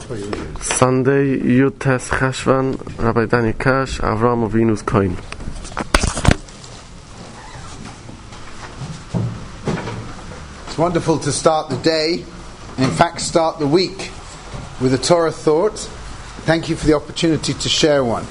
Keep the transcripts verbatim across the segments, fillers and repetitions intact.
Sunday, Yud Tes Cheshvan, Rabbi Danny Cash, Avram Avinu's coin. It's wonderful to start the day, and in fact start the week, with a Torah thought. Thank you for the opportunity to share one.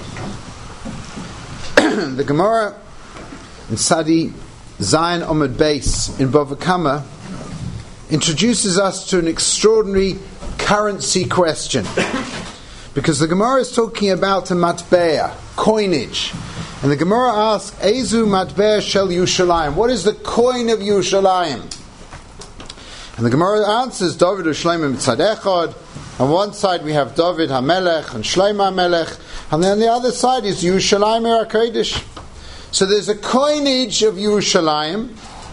The Gemara in Sadi Zion Omid Beis in Bava Kama introduces us to an extraordinary currency question, because the Gemara is talking about a matbea, coinage, and the Gemara asks, Ezu matbea shel Yushalayim, what is the coin of Yushalayim? And the Gemara answers, David u'Shlomo mitzad echad. On one side we have David HaMelech and Shlomo HaMelech, and then on the other side is Yerushalayim Ir HaKodesh. So there's a coinage of Yerushalayim.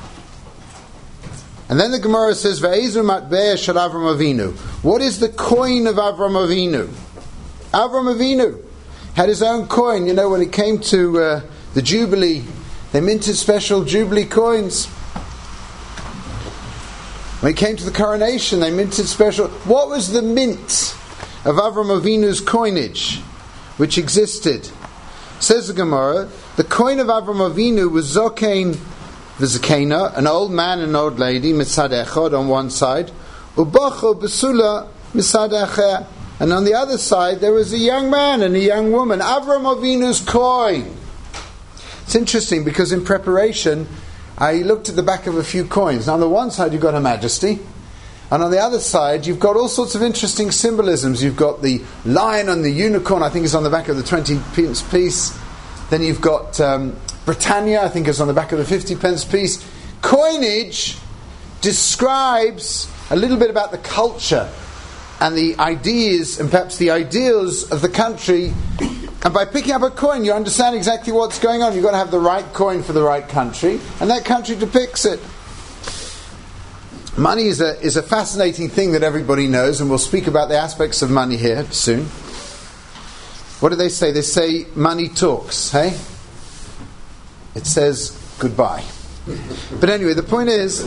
And then the Gemara says, Ve'ezu matbea shel Avram Avinu. What is the coin of Avram Avinu? Avram Avinu had his own coin. You know, when it came to uh, the Jubilee, they minted special Jubilee coins. When it came to the coronation, they minted special... What was the mint of Avram Avinu's coinage, which existed? Says the Gemara, the coin of Avram Avinu was Zokain v'Zakena, an old man and an old lady, mitzad echad on one side, ubacho besula mitzad acher, and on the other side there was a young man and a young woman. Avram Avinu's coin. It's interesting because in preparation I looked at the back of a few coins. Now on the one side you've got Her Majesty, and on the other side you've got all sorts of interesting symbolisms. You've got the lion and the unicorn, I think is on the back of the twenty pence piece. Then you've got um, Britannia, I think is on the back of the fifty pence piece. Coinage describes a little bit about the culture and the ideas and perhaps the ideals of the country. And by picking up a coin, you understand exactly what's going on. You've got to have the right coin for the right country, and that country depicts it. Money is a is a fascinating thing that everybody knows, and we'll speak about the aspects of money here soon. What do they say? They say money talks, hey? It says goodbye. But anyway, the point is,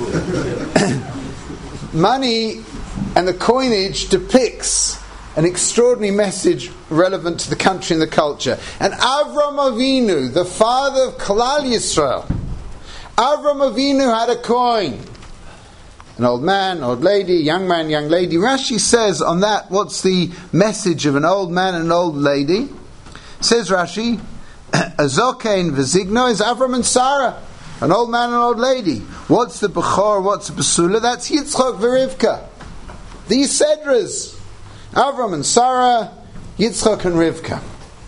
money and the coinage depicts an extraordinary message relevant to the country and the culture. And Avram Avinu, the father of Klal Yisrael, Avram Avinu had a coin. An old man, old lady, young man, young lady. Rashi says on that, what's the message of an old man and an old lady? Says Rashi, Azokein v'zigno is Avram and Sarah. An old man and an old lady. What's the Bechor, what's the Basula? That's Yitzchak v'Rivka. These Sedras. Avram and Sarah, Yitzchak and Rivka.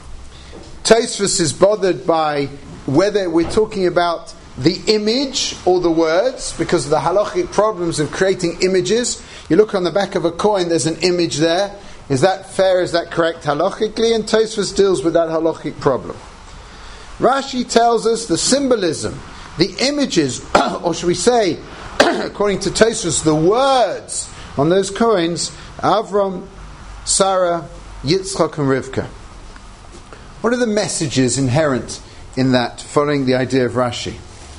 Tosfos is bothered by whether we're talking about the image or the words, because of the halachic problems of creating images. You look on the back of a coin, there's an image there. Is that fair? Is that correct halachically? And Tosfos deals with that halachic problem. Rashi tells us the symbolism, the images, or should we say, according to Tosfos, the words on those coins, Avram, Sarah, Yitzchak and Rivka. What are the messages inherent in that, following the idea of Rashi?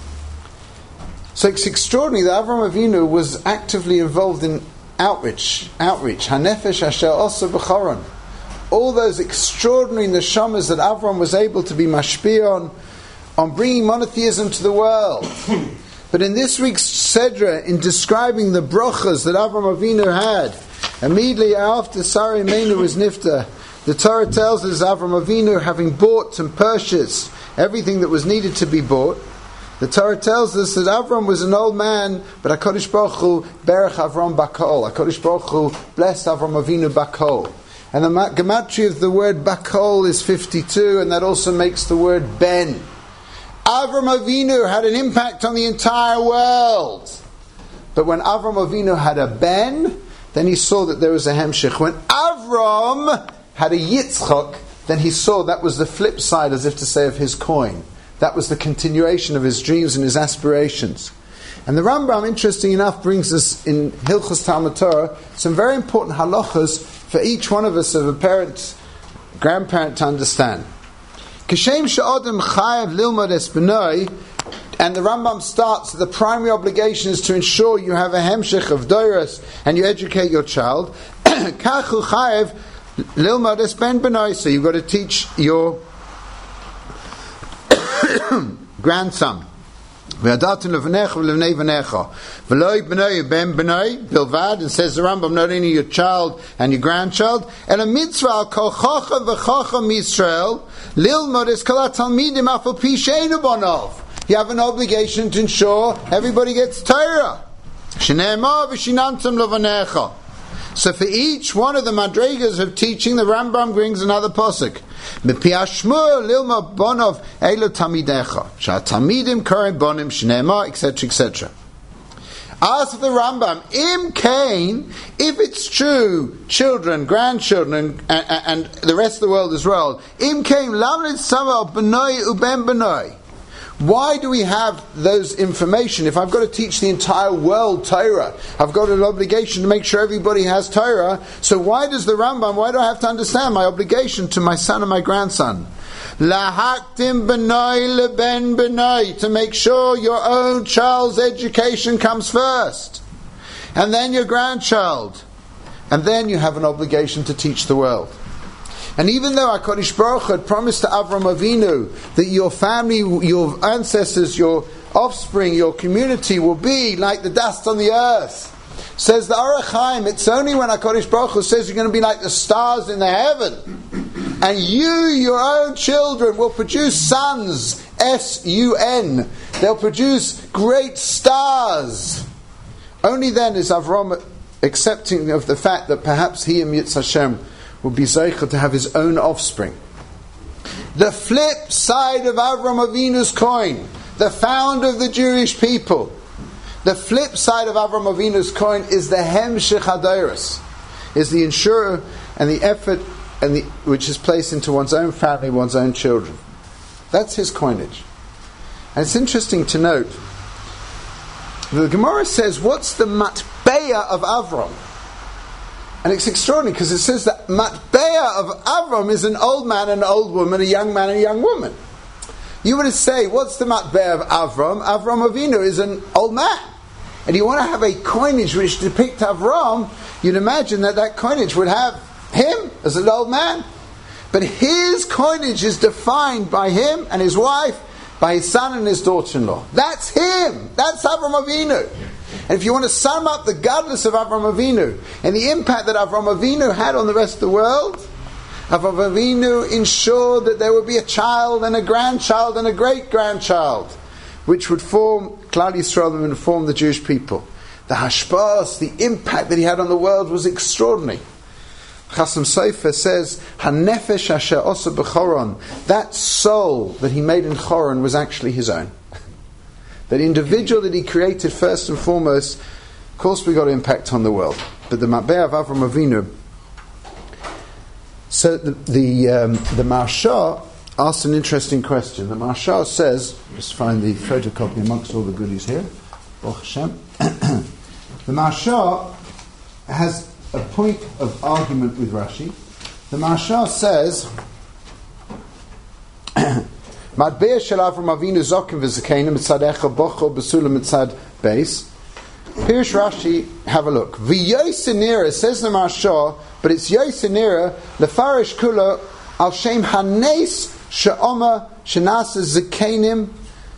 So it's extraordinary that Avram Avinu was actively involved in outreach. Outreach. Hanefesh asher osa b'choron. All those extraordinary neshamas that Avram was able to be mashpia on, on bringing monotheism to the world. But in this week's Sedra, in describing the brochas that Avram Avinu had, immediately after Sarah Imeinu was nifta, the Torah tells us Avram Avinu, having bought and purchased everything that was needed to be bought, the Torah tells us that Avram was an old man, but HaKadosh Baruch Hu berach Avram bakol. HaKadosh Baruch Hu blessed Avram Avinu bakol. And the gematria of the word bakol is fifty-two, and that also makes the word ben. Avram Avinu had an impact on the entire world. But when Avram Avinu had a ben, then he saw that there was a hemshich. When Avram had a Yitzchak, then he saw that was the flip side, as if to say, of his coin. That was the continuation of his dreams and his aspirations. And the Rambam, interesting enough, brings us in Hilchos Talmud Torah some very important halachas for each one of us, of a parent, grandparent, to understand. Kishem she'odem chayav lilmod es benoi, and the Rambam starts that the primary obligation is to ensure you have a hemshech of doros and you educate your child. Kachu chayev lilmod es ben benoi. So you've got to teach your grandson. V'adatin levnecha v'levnei v'necha v'loi benoi ben benoi bilvad. And says the Rambam, not only your child and your grandchild, and a mitzvah al kol chacham v'chacham Yisrael lilmod es kol hatalmidim afal pi she'einu bonov. You have an obligation to ensure everybody gets Torah. Shneimah v'shinantam levanecha. So for each one of the madrigas of teaching, the Rambam brings another posuk. M'pi hashmur lilma bonov elu tamidecha. Sha'tamidim korim bonim shneimah, et cetera, et cetera. Ask the Rambam, im kain, if it's true, children, grandchildren, and, and, and the rest of the world as well, im kain lamnit saval benoi uben benoi. Why do we have those information? If I've got to teach the entire world Torah, I've got an obligation to make sure everybody has Torah. So why does the Rambam, why do I have to understand my obligation to my son and my grandson? Lahaktim benoi leben benoi, to make sure your own child's education comes first. And then your grandchild. And then you have an obligation to teach the world. And even though HaKadosh Baruch Hu had promised to Avram Avinu that your family, your ancestors, your offspring, your community will be like the dust on the earth, says the Orach Chaim, it's only when HaKadosh Baruch Hu says you're going to be like the stars in the heaven, and you, your own children, will produce sons, S U N, they'll produce great stars. Only then is Avram accepting of the fact that perhaps he and Yitz Hashem will be zeicha to have his own offspring. The flip side of Avram Avinu's coin, the founder of the Jewish people, the flip side of Avram Avinu's coin is the hemshech hadoros, is the insurer and the effort and the which is placed into one's own family, one's own children. That's his coinage. And it's interesting to note, the Gemara says, what's the matbeya of Avram? And it's extraordinary because it says that matbeya of Avram is an old man and an old woman, a young man and a young woman. You would say, what's the matbeya of Avram? Avram Avinu is an old man. And you want to have a coinage which depicts Avram, you'd imagine that that coinage would have him as an old man. But his coinage is defined by him and his wife, by his son and his daughter-in-law. That's him. That's Avram Avinu. And if you want to sum up the godless of Avram Avinu and the impact that Avram Avinu had on the rest of the world, Avram Avinu ensured that there would be a child and a grandchild and a great-grandchild which would form Klal Yisrael and form the Jewish people. The hashpas, the impact that he had on the world was extraordinary. Chasam Sofer says, "Hanefesh asher osa b'choron," that soul that he made in Choron was actually his own. That individual that he created first and foremost, of course we got an impact on the world. But the Matbeya of Avram Avinu. So the the, um, the Maharsha asked an interesting question. The Maharsha says, just find the photocopy amongst all the goodies here. Baruch Hashem. The Maharsha has a point of argument with Rashi. The Maharsha says, Matbeya shel Avram Avinu zokim v'zakenim mitzad echa bocho b'sula mitzad beis. Pirush Rashi, have a look. V'yosinira, says the Maharsha, but it's yosinira lefarish kula al shem hanes she'oma shenasa zakenim.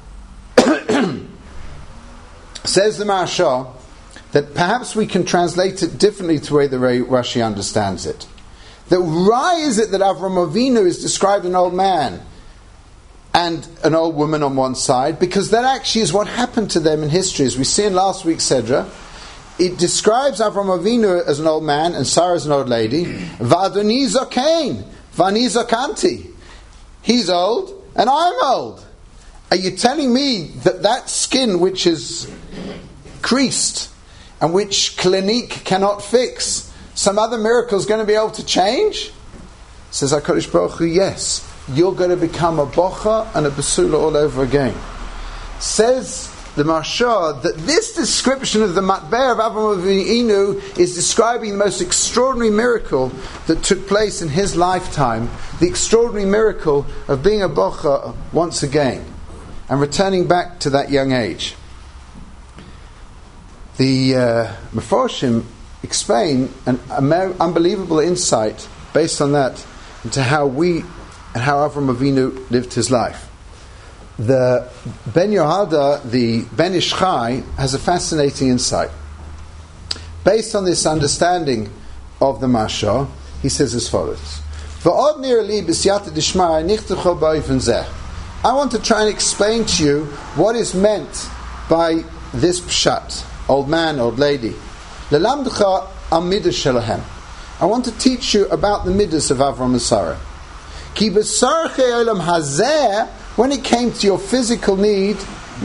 Says the Maharsha that perhaps we can translate it differently to the way the Rashi understands it. That why is it that Avram Avinu is described an old man and an old woman on one side? Because that actually is what happened to them in history. As we see in last week's Sedra, it describes Avram Avinu as an old man and Sarah as an old lady. V'adoni zokein, v'ani zokanti. He's old and I'm old. Are you telling me that that skin which is creased and which Clinique cannot fix, some other miracle is going to be able to change? Says HaKadosh Baruch Hu, yes. You're going to become a bocha and a basula all over again. Says the Maharsha that this description of the matbeya of Avram Avinu is describing the most extraordinary miracle that took place in his lifetime, the extraordinary miracle of being a bocha once again and returning back to that young age. The uh, Mefarshim explain an amer- unbelievable insight based on that into how we and how Avram Avinu lived his life. The Ben Yehoyada, the Ben Ish Chai, has a fascinating insight. Based on this understanding of the Mashal, he says as follows: I want to try and explain to you what is meant by this pshat, old man, old lady. I want to teach you about the midas of Avram and Sarah. When it came to your physical need,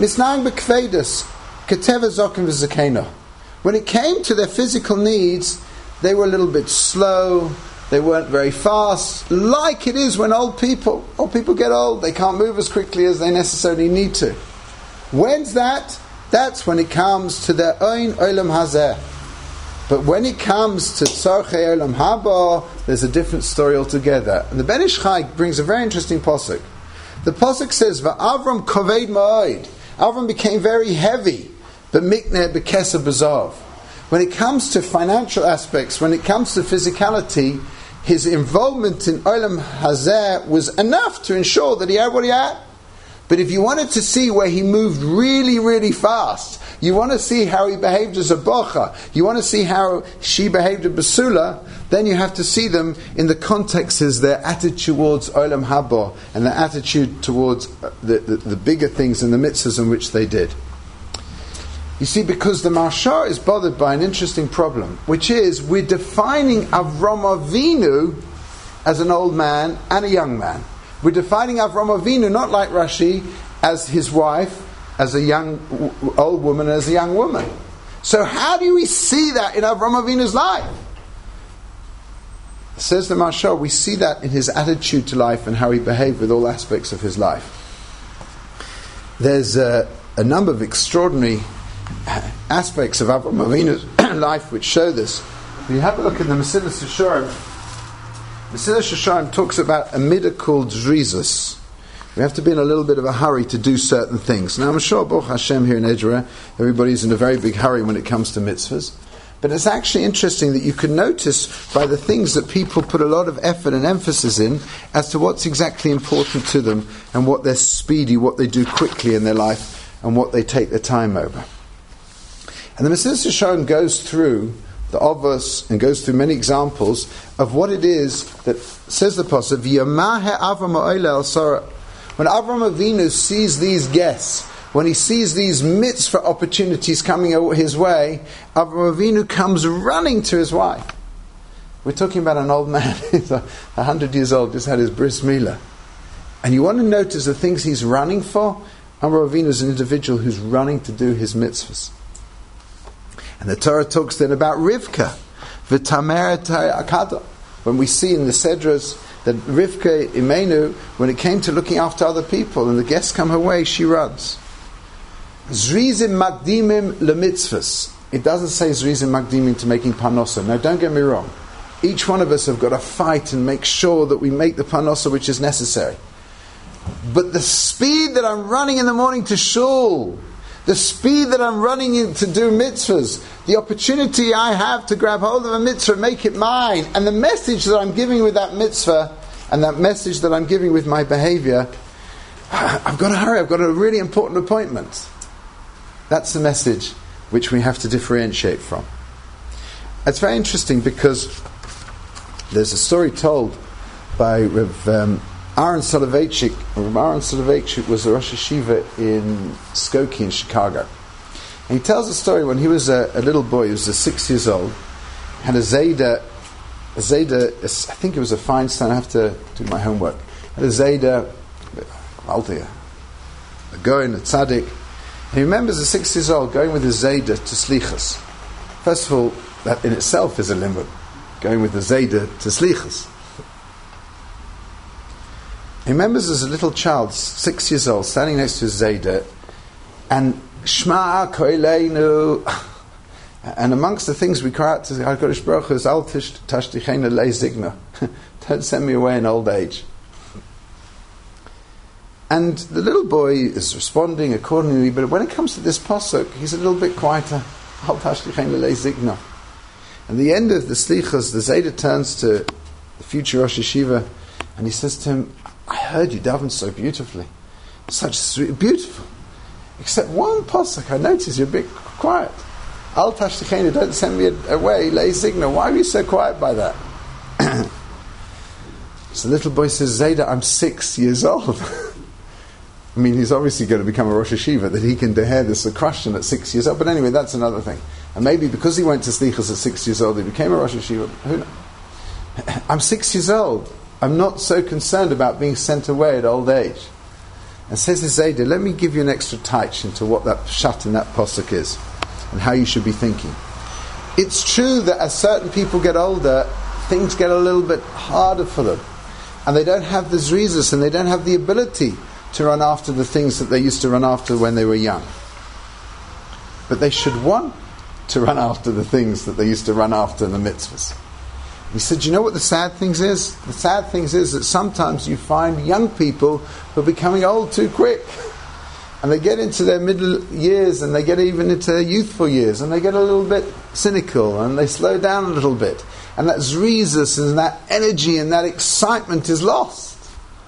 when it came to their physical needs, they were a little bit slow. They weren't very fast, like it is when old people, old people get old, they can't move as quickly as they necessarily need to. When's that? That's when it comes to their own olam hazeh. But when it comes to tzarchei olam haba, there's a different story altogether. And the Ben Ish Chai brings a very interesting posuk. The posuk says, "Va'avram koved ma'od." Avram became very heavy, but mikneh bekesa b'zav. When it comes to financial aspects, when it comes to physicality, his involvement in Olam Hazeh was enough to ensure that he had what he had. But if you wanted to see where he moved really, really fast, you want to see how he behaved as a bocha, you want to see how she behaved at Basula, then you have to see them in the context as their attitude towards Olam Haba and their attitude towards the, the, the bigger things and the mitzvahs in which they did. You see, because the Mashal is bothered by an interesting problem, which is we're defining Avram Avinu as an old man and a young man. We're defining Avram Avinu not like Rashi as his wife, as a young old woman, as a young woman. So how do we see that in Avram Avinu's life? Says the Mashal, we see that in his attitude to life and how he behaved with all aspects of his life. There's a, a number of extraordinary aspects of Avram Avinu's life which show this. If you have a look in the Mesilas Yesharim, Mesilas Yesharim talks about a midah called zrizus. We have to be in a little bit of a hurry to do certain things. Now I'm sure, Baruch Hashem, here in Edgera, everybody's in a very big hurry when it comes to mitzvahs. But it's actually interesting that you can notice by the things that people put a lot of effort and emphasis in as to what's exactly important to them and what they're speedy, what they do quickly in their life and what they take their time over. And the Mesilas Yesharim goes through the Avos and goes through many examples of what it is that says the pasuk, V'yamahe Avram ha'oleh Sarah. When Avram Avinu sees these guests, when he sees these mitzvah opportunities coming his way, Avram Avinu comes running to his wife. We're talking about an old man, he's a hundred years old, just had his bris milah. And you want to notice the things he's running for? Avram Avinu is an individual who's running to do his mitzvahs. And the Torah talks then about Rivka, v'tameret akada. When we see in the Sedras that Rivka Imenu, when it came to looking after other people and the guests come her way, she runs. Zrizim makdimim lemitzvahs. It doesn't say zrizim makdimim to making panosa. Now don't get me wrong. Each one of us have got to fight and make sure that we make the panosa which is necessary. But the speed that I'm running in the morning to shul, the speed that I'm running in to do mitzvahs, the opportunity I have to grab hold of a mitzvah, make it mine, and the message that I'm giving with that mitzvah, and that message that I'm giving with my behavior, I've got to hurry, I've got a really important appointment. That's the message which we have to differentiate from. It's very interesting because there's a story told by Rav um, Aaron Soloveitchik. Rav Aaron Soloveitchik was a Rosh Yeshiva in Skokie in Chicago. And he tells a story when he was a, a little boy, he was a six years old, had a Zayda, a Zayda, I think it was a Feinstein, I have to do my homework, had a Zayda, Altia, a Goin, a Tzaddik. And he remembers a six years old going with his Zayda to Slichas. First of all, that in itself is a limud, going with the Zayda to Slichas. He remembers as a little child, six years old, standing next to his Zayda, and Shma Koileinu, and amongst the things we cry out to HaKadosh Baruch Hu is Al Tashtichena Lei Zigna. Don't send me away in old age. And the little boy is responding accordingly, but when it comes to this pasuk, he's a little bit quieter. Al Tashtichena Lei Zigna. At the end of the Slichos, the Zayda turns to the future Rosh Yeshiva and he says to him, I heard you daven so beautifully. Such sweet, beautiful. Except one pasuk, I noticed you're a bit quiet. Al tashtichenu, don't send me away, lay signal. Why are you so quiet by that? So the little boy says, Zayda, I'm six years old. I mean, he's obviously going to become a Rosh Yeshiva, that he can deher this question at six years old. But anyway, that's another thing. And maybe because he went to Slichos at six years old, he became a Rosh Yeshiva. Who knows? I'm six years old. I'm not so concerned about being sent away at old age. And says the Zayda, let me give you an extra touch into what that pshat in that posuk is, and how you should be thinking. It's true that as certain people get older, things get a little bit harder for them. And they don't have the zrizas, and they don't have the ability to run after the things that they used to run after when they were young. But they should want to run after the things that they used to run after in the mitzvahs. He said, you know what the sad thing is? The sad thing is that sometimes you find young people who are becoming old too quick. And they get into their middle years, and they get even into their youthful years, and they get a little bit cynical, and they slow down a little bit. And that zrizas and that energy and that excitement is lost.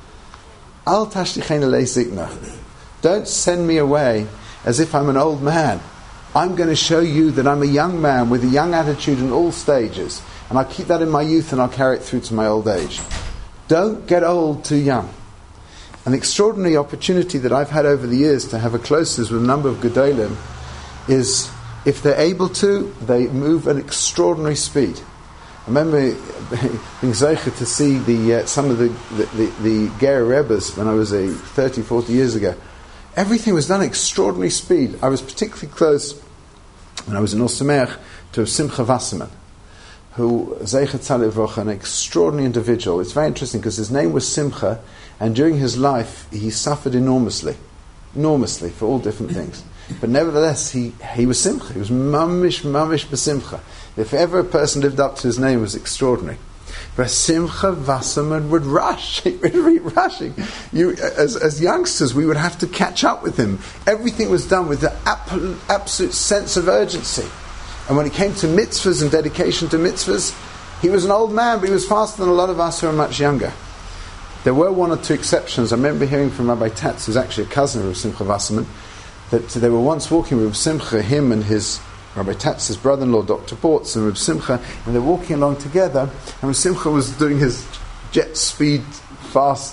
Al tashtichenu le'zikna. Don't send me away as if I'm an old man. I'm going to show you that I'm a young man with a young attitude in all stages. And I'll keep that in my youth and I'll carry it through to my old age. Don't get old too young. An extraordinary opportunity that I've had over the years to have a closeness with a number of Gedolim is, if they're able to, they move at extraordinary speed. I remember being zeicher to see the uh, some of the the, the, the Ger Rebbes when I was a thirty, forty years ago. Everything was done at extraordinary speed. I was particularly close when I was in Osmerch to Simcha Wasserman, who, Zeicher Tzaleh V'rocha, an extraordinary individual. It's very interesting because his name was Simcha, and during his life he suffered enormously, enormously for all different things. But nevertheless, he, he was Simcha. He was mamish, mamish b'simcha. If ever a person lived up to his name, it was extraordinary. But Simcha Wasserman would rush. He would be rushing. You, as, as youngsters, we would have to catch up with him. Everything was done with the ap- absolute sense of urgency. And when it came to mitzvahs and dedication to mitzvahs, he was an old man, but he was faster than a lot of us who are much younger. There were one or two exceptions. I remember hearing from Rabbi Tatz, who's actually a cousin of Simcha Wasserman, that they were once walking with Reb Simcha, him and his Rabbi Tatz's brother-in-law, Doctor Bortz, and Reb Simcha, and they're walking along together, and Reb Simcha was doing his jet speed fast,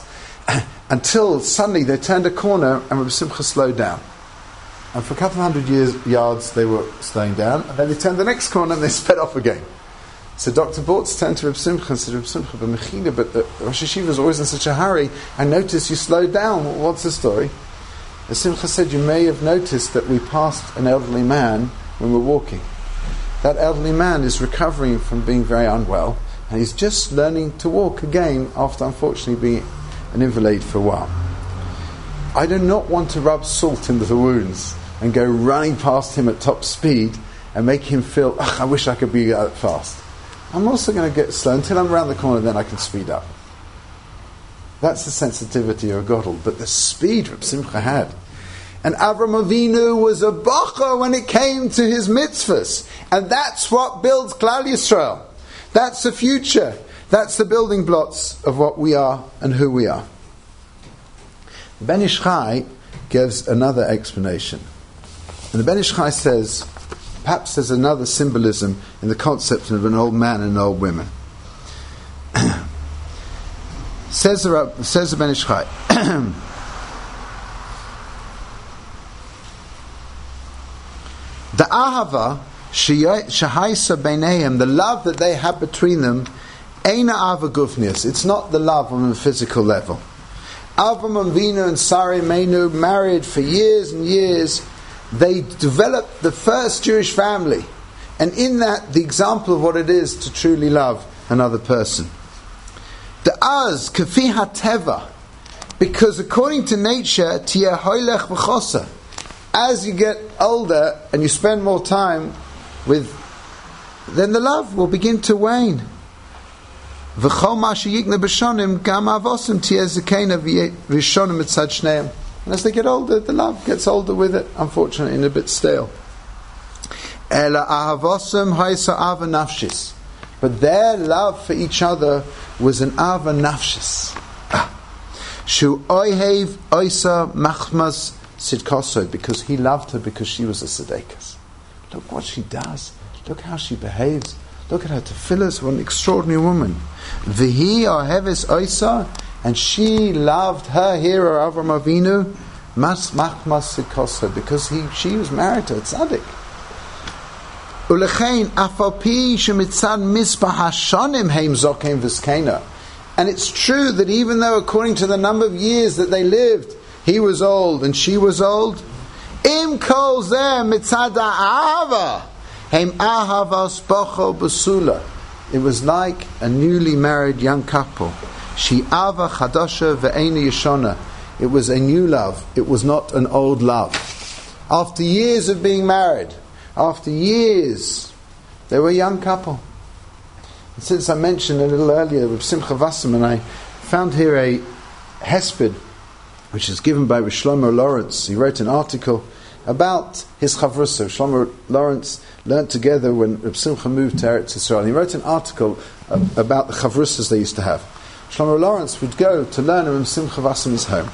until suddenly they turned a corner and Reb Simcha slowed down. And for a couple of hundred years, yards they were slowing down, and then they turned the next corner and they sped off again. So Doctor Bortz turned to Reb Simcha and said, Reb Simcha, but Mechila, but the Rosh Yeshiva is always in such a hurry. I noticed you slowed down. What's the story? Reb Simcha said, you may have noticed that we passed an elderly man when we're walking. That elderly man is recovering from being very unwell, and he's just learning to walk again after unfortunately being an invalid for a while. I do not want to rub salt into the wounds and go running past him at top speed and make him feel, I wish I could be that fast. I'm also going to get slow until I'm around the corner, then I can speed up. That's the sensitivity of a Godel, but the speed Reb Simcha had. And Avram Avinu was a bacha when it came to his mitzvahs. And that's what builds Klal Yisrael. That's the future. That's the building blocks of what we are and who we are. Ben Ish Chai gives another explanation. And the Ben Ish Chai says, perhaps there's another symbolism in the concept of an old man and an old woman. says, the, says the Ben Ish Chai, the ahava shahaisa beineim, the love that they have between them, eina ava gufnius. It's not the love on a physical level. Avram Avinu and Sarah Meinu married for years and years. They developed the first Jewish family, and in that, the example of what it is to truly love another person. The az kafi hateva, because according to nature, tiyeh hoylech v'chosa. As you get older and you spend more time with, then the love will begin to wane. And as they get older, the love gets older with it, unfortunately, and a bit stale. Ela ahavosem haisa ava nafshis. But their love for each other was an ava nafshis. Shu oihev oisa machmas sidkoso, because he loved her because she was a tzedekah. Look what she does. Look how she behaves. Look at her tefillas. What an extraordinary woman. V'hi oheves oisa, and she loved her hero Avram Avinu mas machmas sidkoso, because he she was married to a tzaddik. Ulechein afalpi shemitzad misbah hashanim heim zokem v'skena. And it's true that even though according to the number of years that they lived, he was old and she was old, im kol zeh mitzad ahava heim ahavas bocho basula. It was like a newly married young couple. She ava chadasha ve'ena yeshona. It was a new love. It was not an old love. After years of being married, after years, they were a young couple. And since I mentioned a little earlier with Simcha Wasserman, I found here a hesped, which is given by Shlomo Lawrence. He wrote an article about his chavrusa. Shlomo Lawrence learned together when Reb Simcha moved to Eretz Yisrael. He wrote an article uh, about the chavrusas they used to have. Shlomo Lawrence would go to learn in Simcha Wasserman's home.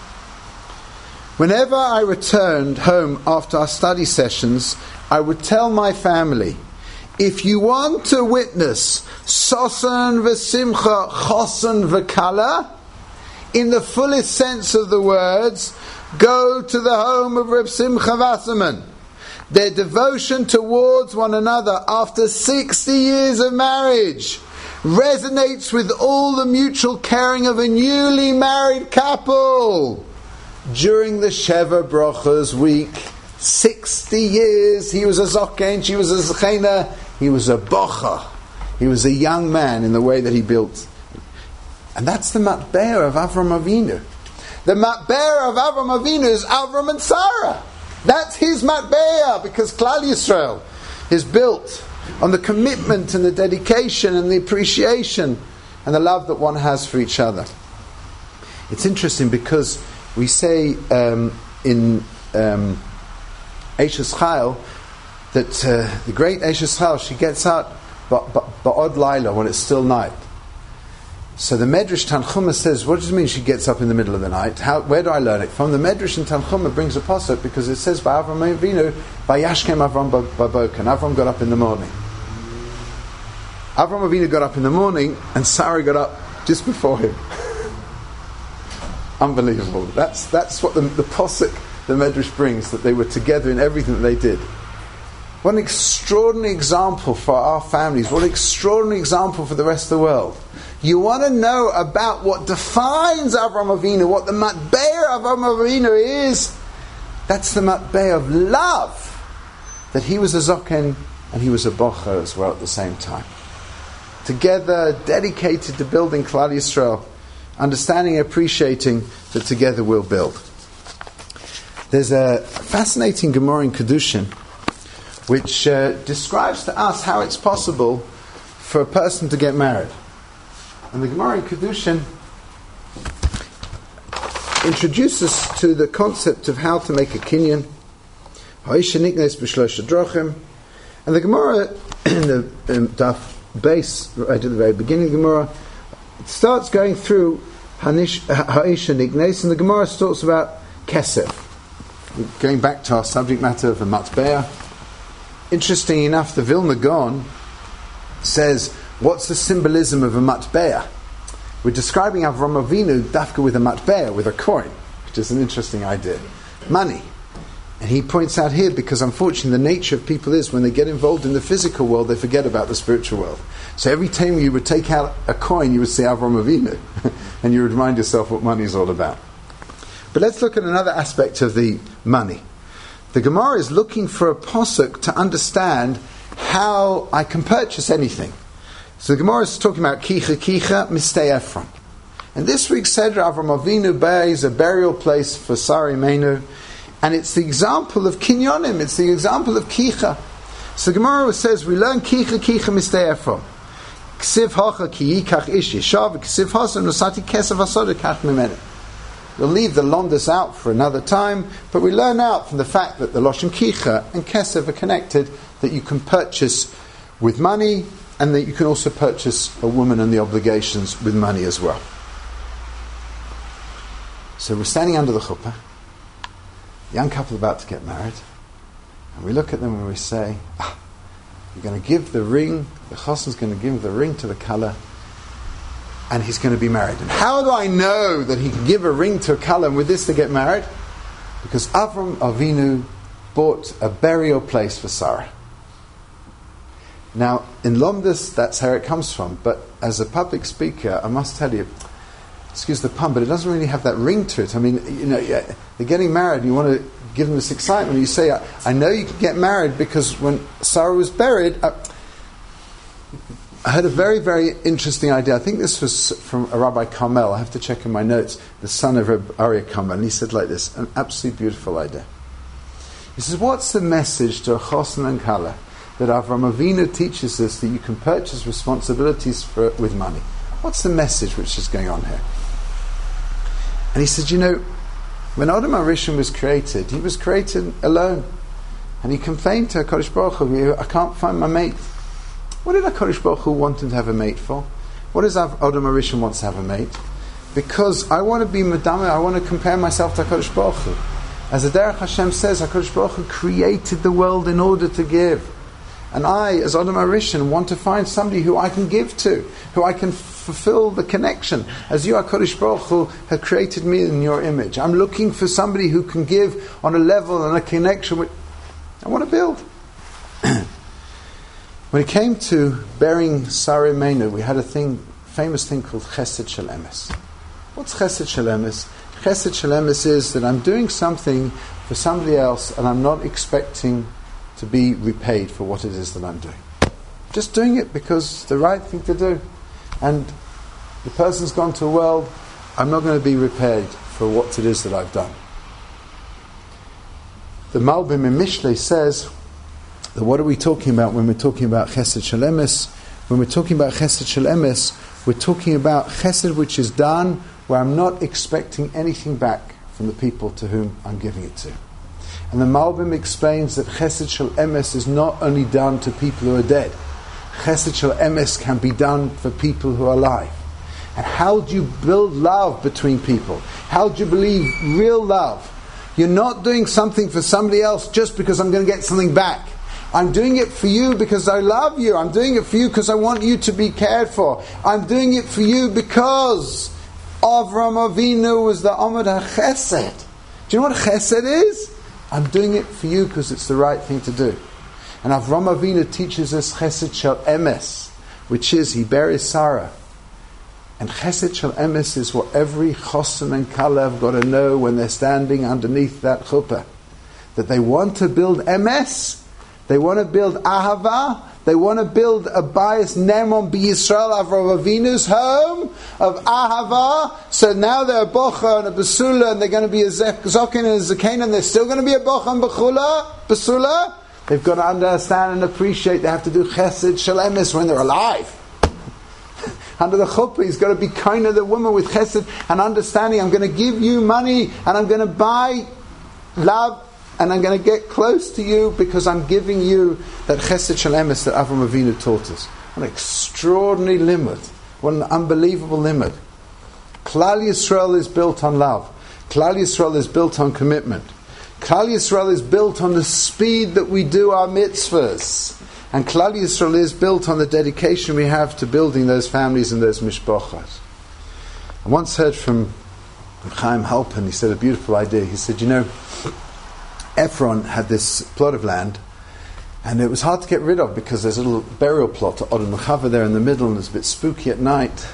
Whenever I returned home after our study sessions, I would tell my family, if you want to witness Sosan v'Simcha Chosan v'Kala, in the fullest sense of the words, go to the home of Reb Simcha Wasserman. Their devotion towards one another after sixty years of marriage resonates with all the mutual caring of a newly married couple. During the Sheva Brochas week, sixty years, he was a Zoken, she was a Zechena, he was a Bocha. He was a young man in the way that he built. And that's the matbeah of Avram Avinu. The matbeah of Avram Avinu is Avram and Sarah. That's his matbeah, because Klal Yisrael is built on the commitment and the dedication and the appreciation and the love that one has for each other. It's interesting because we say um, in um, Eishes Chayil that uh, the great Eishes Chayil, she gets out ba'od laila, when it's still night. So the Medrash Tanchuma says, what does it mean she gets up in the middle of the night? How, where do I learn it from? The Medrash in Tanchuma brings a pasuk because it says by Avram Avinu, by Yashkem Avram Babokan. Avram got up in the morning. Avram Avinu got up in the morning and Sarah got up just before him. Unbelievable. That's that's what the, the pasuk, the Medrash brings, that they were together in everything that they did. What an extraordinary example for our families. What an extraordinary example for the rest of the world. You want to know about what defines Avram Avinu, what the matbeah of Avram Avinu is. That's the matbeah of love. That he was a Zoken and he was a Bocha as well at the same time. Together, dedicated to building Klal Yisrael, understanding and appreciating that together we'll build. There's a fascinating Gemara in Kedushin which uh, describes to us how it's possible for a person to get married. And the Gemara in Kedushin introduces to the concept of how to make a kinyan. And the Gemara in the um, daf base, right at the very beginning of the Gemara, it starts going through Ha'isha Nignes, and the Gemara talks about Kesef. Going back to our subject matter of the matbeah. Interesting enough, the Vilna Gaon says, what's the symbolism of a matbeah? We're describing Avram Avinu dafka with a matbeah, with a coin, which is an interesting idea. Money. And he points out here, because unfortunately the nature of people is, when they get involved in the physical world, they forget about the spiritual world. So every time you would take out a coin, you would say Avram Avinu, and you would remind yourself what money is all about. But let's look at another aspect of the money. The Gemara is looking for a posuk to understand how I can purchase anything. So the Gemara is talking about kicha kicha mistei Ephron. And this week's Seder Avram Avinu buys a burial place for Sari Menu, and it's the example of kinyonim, it's the example of kicha. So the Gemara says, we learn kicha kicha mistei Ephron. Ksiv hacha ki yikach ish yeshav, ksiv hasan nosati kesef hasoda kach mimenu. We'll leave the Londas out for another time, but we learn out from the fact that the Loshen Kicha and Kesef are connected that you can purchase with money, and that you can also purchase a woman and the obligations with money as well. So we're standing under the chuppah, young couple about to get married, and we look at them and we say, ah, you're going to give the ring, the chossen's going to give the ring to the kala, and he's going to be married. And how do I know that he can give a ring to a kala and with this to get married? Because Avram Avinu bought a burial place for Sarah. Now, in Lomdus, that's how it comes from. But as a public speaker, I must tell you, excuse the pun, but it doesn't really have that ring to it. I mean, you know, they're getting married, you want to give them this excitement. You say, I, I know you can get married because when Sarah was buried, I, I had a very, very interesting idea. I think this was from a Rabbi Carmel. I have to check in my notes. The son of Rabbi Aryeh Carmel. And he said like this, an absolutely beautiful idea. He says, what's the message to a chosen and kala that Avram Avinu teaches us that you can purchase responsibilities for, with money? What's the message which is going on here? And he said, you know, when Adam HaRishon was created, he was created alone. And he complained to HaKadosh Baruch Hu, I can't find my mate. What did HaKadosh Baruch Hu want him to have a mate for? What does Adam HaRishon want to have a mate? Because I want to be Madama, I want to compare myself to HaKadosh Baruch Hu. As the Derech Hashem says, HaKadosh Baruch Hu created the world in order to give. And I, as Adam HaRishon, want to find somebody who I can give to, who I can f- fulfill the connection. As you, HaKadosh Baruch Hu, have created me in your image. I'm looking for somebody who can give on a level and a connection with... I want to build. When it came to burying Sarah Imeinu, we had a thing, famous thing called Chesed Shel Emes. What's Chesed Shel Emes? Chesed Shel Emes is that I'm doing something for somebody else and I'm not expecting to be repaid for what it is that I'm doing. Just doing it because it's the right thing to do. And the person's gone to a world, I'm not going to be repaid for what it is that I've done. The Malbim in Mishlei says that what are we talking about when we're talking about Chesed Shel Emes? When we're talking about Chesed Shel Emes, we're talking about Chesed which is done where I'm not expecting anything back from the people to whom I'm giving it to. And the Malbim explains that Chesed Shel Emes is not only done to people who are dead. Chesed Shel Emes can be done for people who are alive. And how do you build love between people? How do you believe real love? You're not doing something for somebody else just because I'm going to get something back. I'm doing it for you because I love you. I'm doing it for you because I want you to be cared for. I'm doing it for you because Avram Avinu was the Amud HaChesed. Do you know what Chesed is? I'm doing it for you because it's the right thing to do. And Avram Avinu teaches us Chesed Shel Emes, which is he buries Sarah. And Chesed Shel Emes is what every Chosen and Kala have got to know when they're standing underneath that chuppah. That they want to build Emes, they want to build Ahava, they want to build a bias Nemon B'Yisrael, Avram Avinu's home of Ahava. So now they're a Bocha and a Basula, and they're going to be a Zokin and a Zaken, and they're still going to be a Bocha and Bechula, Basula. They've got to understand and appreciate they have to do Chesed Shel Emes when they're alive. Under the chuppah, he's got to be kind of the woman with Chesed and understanding. I'm going to give you money and I'm going to buy love and I'm going to get close to you because I'm giving you that Chesed Shel Emes that Avram Avinu taught us. What an extraordinary limit. What an unbelievable limit. Klal Yisrael is built on love. Klal Yisrael is built on commitment. Klal Yisrael is built on the speed that we do our mitzvahs. And Klal Yisrael is built on the dedication we have to building those families and those mishpachas. I once heard from Chaim Halpern, he said a beautiful idea. He said, you know, Ephron had this plot of land, and it was hard to get rid of because there's a little burial plot at Odom Mechava there in the middle, and it's a bit spooky at night.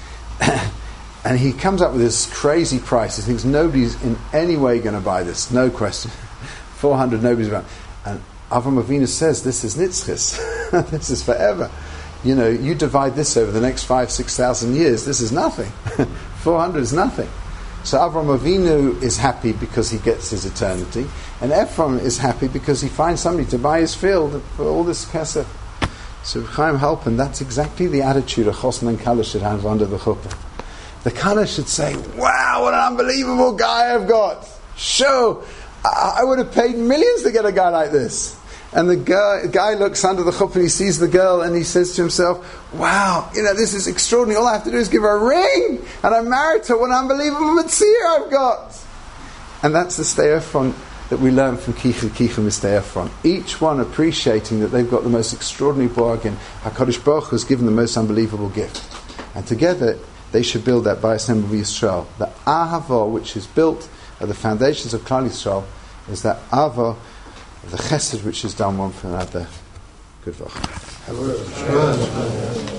And he comes up with this crazy price. He thinks nobody's in any way going to buy this, no question. four hundred, nobody's around. And Avram Avinu says, this is Nitzchis. This is forever. You know, you divide this over the next five, six thousand years, this is nothing. four hundred is nothing. So Avram Avinu is happy because he gets his eternity, and Ephron is happy because he finds somebody to buy his field for all this kesef. So Chaim Halpern, that's exactly the attitude a Chosen and Kala should have under the chuppah. The Kala should say, wow, what an unbelievable guy I've got. Sure, I, I would have paid millions to get a guy like this. And the guy, guy looks under the chuppah and he sees the girl and he says to himself, wow, you know, this is extraordinary. All I have to do is give her a ring and I'm married to her. What an unbelievable mitzvah I've got. And that's the Stei Ephron that we learn from Kicha Kicha Mistei Ephron. Each one appreciating that they've got the most extraordinary bargain. HaKadosh Baruch Hu has given the most unbelievable gift. And together they should build that Bayis Hashem Yisrael. The Ahava, which is built at the foundations of Klal Yisrael, is that Ahava, the Chesed which is done one for another. Good luck.